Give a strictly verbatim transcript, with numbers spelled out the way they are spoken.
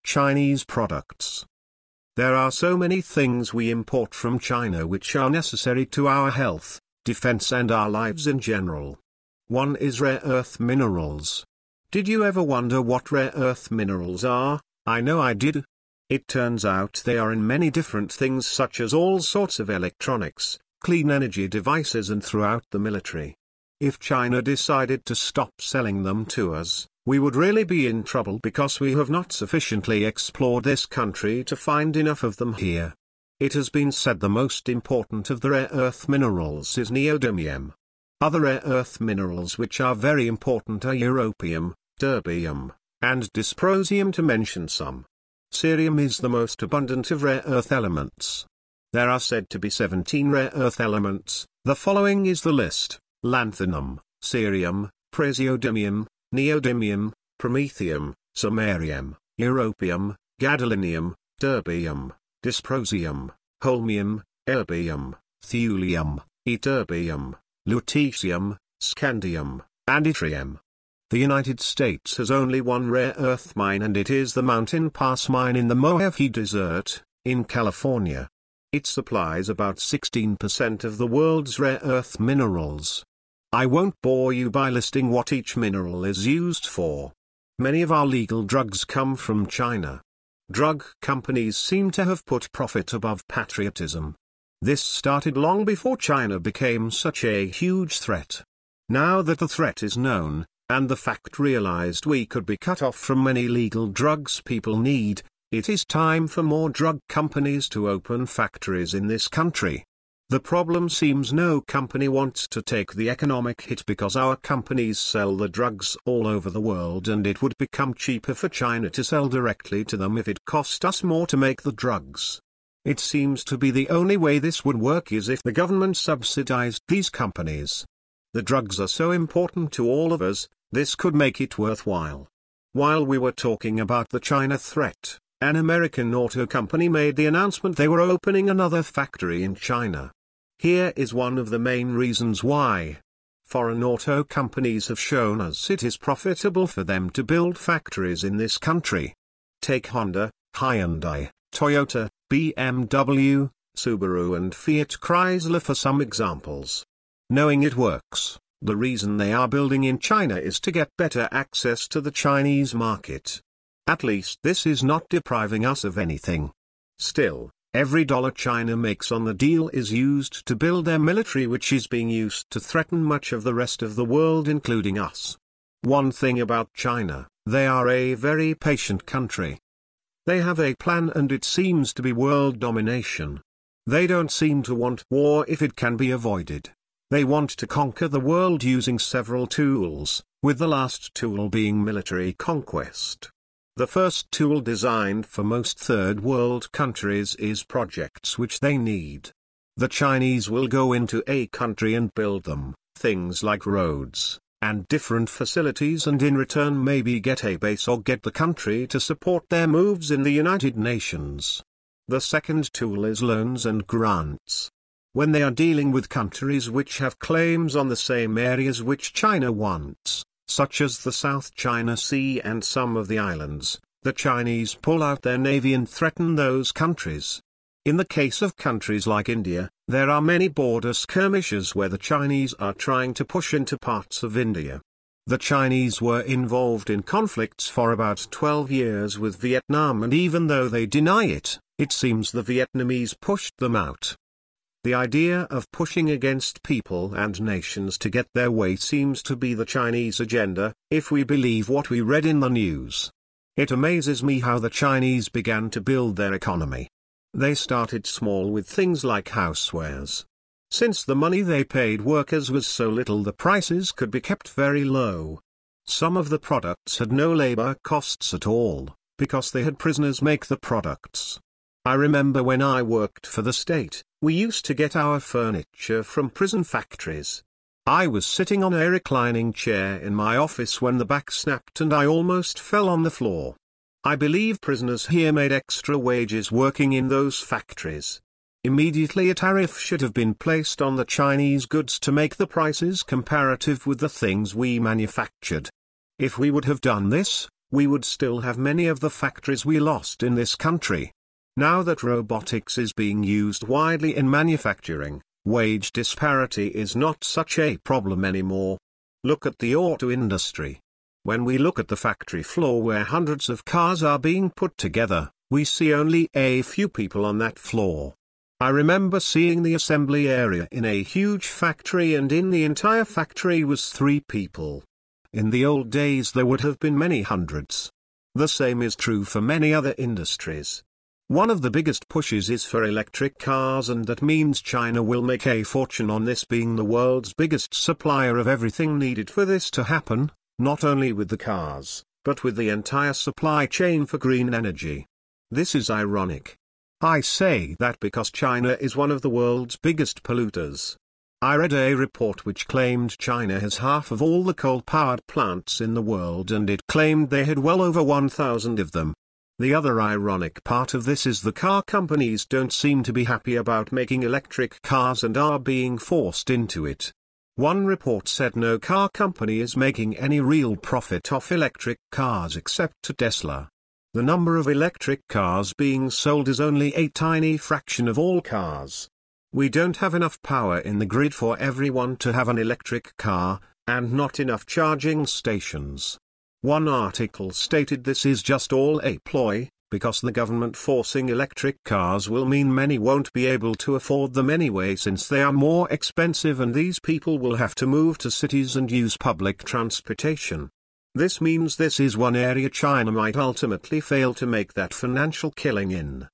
Chinese products. There are so many things we import from China which are necessary to our health, defense and our lives in general. One is rare earth minerals. Did you ever wonder what rare earth minerals are? I know I did. It turns out they are in many different things such as all sorts of electronics, clean energy devices and throughout the military. If China decided to stop selling them to us, we would really be in trouble because we have not sufficiently explored this country to find enough of them here. It has been said the most important of the rare earth minerals is neodymium. Other rare earth minerals which are very important are europium, terbium, and dysprosium to mention some. Cerium is the most abundant of rare earth elements. There are said to be seventeen rare earth elements. The following is the list: lanthanum, cerium, praseodymium, neodymium, promethium, samarium, europium, gadolinium, terbium, dysprosium, holmium, erbium, thulium, ytterbium, lutetium, scandium, and yttrium. The United States has only one rare earth mine, and it is the Mountain Pass mine in the Mojave Desert, in California. It supplies about sixteen percent of the world's rare earth minerals. I won't bore you by listing what each mineral is used for. Many of our legal drugs come from China. Drug companies seem to have put profit above patriotism. This started long before China became such a huge threat. Now that the threat is known, and the fact realized we could be cut off from many legal drugs people need, it is time for more drug companies to open factories in this country. The problem seems no company wants to take the economic hit because our companies sell the drugs all over the world, and it would become cheaper for China to sell directly to them if it cost us more to make the drugs. It seems to be the only way this would work is if the government subsidized these companies. The drugs are so important to all of us, this could make it worthwhile. While we were talking about the China threat, an American auto company made the announcement they were opening another factory in China. Here is one of the main reasons why. Foreign auto companies have shown us it is profitable for them to build factories in this country. Take Honda, Hyundai, Toyota, B M W, Subaru and Fiat Chrysler for some examples. Knowing it works, the reason they are building in China is to get better access to the Chinese market. At least this is not depriving us of anything. Still, every dollar China makes on the deal is used to build their military, which is being used to threaten much of the rest of the world including us. One thing about China, they are a very patient country. They have a plan and it seems to be world domination. They don't seem to want war if it can be avoided. They want to conquer the world using several tools, with the last tool being military conquest. The first tool designed for most third world countries is projects which they need. The Chinese will go into a country and build them, things like roads, and different facilities, and in return maybe get a base or get the country to support their moves in the United Nations. The second tool is loans and grants. When they are dealing with countries which have claims on the same areas which China wants, such as the South China Sea and some of the islands, the Chinese pull out their navy and threaten those countries. In the case of countries like India, there are many border skirmishes where the Chinese are trying to push into parts of India. The Chinese were involved in conflicts for about twelve years with Vietnam, and even though they deny it, it seems the Vietnamese pushed them out. The idea of pushing against people and nations to get their way seems to be the Chinese agenda, if we believe what we read in the news. It amazes me how the Chinese began to build their economy. They started small with things like housewares. Since the money they paid workers was so little, the prices could be kept very low. Some of the products had no labor costs at all, because they had prisoners make the products. I remember when I worked for the state, we used to get our furniture from prison factories. I was sitting on a reclining chair in my office when the back snapped and I almost fell on the floor. I believe prisoners here made extra wages working in those factories. Immediately a tariff should have been placed on the Chinese goods to make the prices comparative with the things we manufactured. If we would have done this, we would still have many of the factories we lost in this country. Now that robotics is being used widely in manufacturing, wage disparity is not such a problem anymore. Look at the auto industry. When we look at the factory floor where hundreds of cars are being put together, we see only a few people on that floor. I remember seeing the assembly area in a huge factory, and in the entire factory was three people. In the old days there would have been many hundreds. The same is true for many other industries. One of the biggest pushes is for electric cars, and that means China will make a fortune on this, being the world's biggest supplier of everything needed for this to happen, not only with the cars, but with the entire supply chain for green energy. This is ironic. I say that because China is one of the world's biggest polluters. I read a report which claimed China has half of all the coal-powered plants in the world, and it claimed they had well over one thousand of them. The other ironic part of this is the car companies don't seem to be happy about making electric cars and are being forced into it. One report said no car company is making any real profit off electric cars except Tesla. The number of electric cars being sold is only a tiny fraction of all cars. We don't have enough power in the grid for everyone to have an electric car, and not enough charging stations. One article stated this is just all a ploy, because the government forcing electric cars will mean many won't be able to afford them anyway, since they are more expensive, and these people will have to move to cities and use public transportation. This means this is one area China might ultimately fail to make that financial killing in.